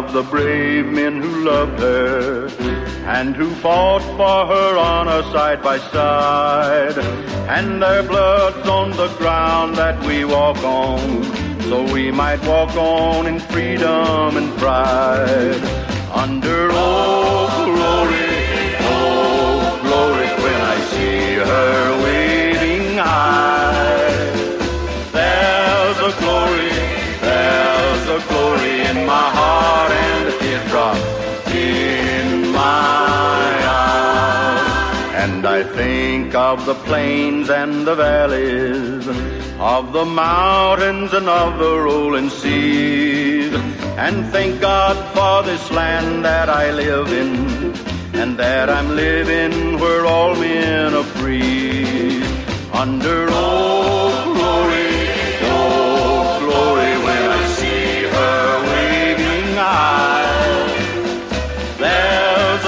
of the brave men who loved her and who fought for her honor side by side. And their blood's on the ground that we walk on, so we might walk on in freedom and pride. Under oh glory, when I see her waving high. There's a glory in my heart and a teardrop in my eye. And I think of the plains and the valleys, of the mountains and of the rolling seas, and thank God for this land that I live in, and that I'm living where all men are free. Under oh glory, when I see her waving high. There's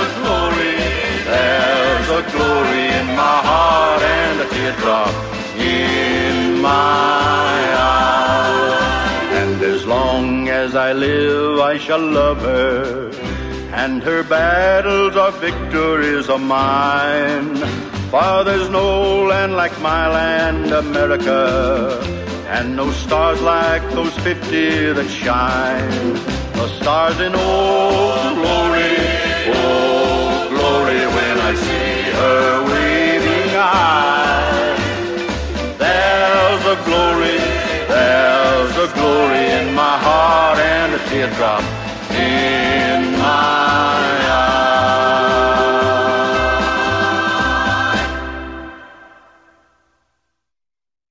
a glory in my heart and a teardrop in my eye. And as long as I live, I shall love her, and her battles are victories of mine. For there's no land like my land, America, and no stars like those 50 that shine. The stars in oh glory, when I see her waving high. There's a glory in my heart and a teardrop in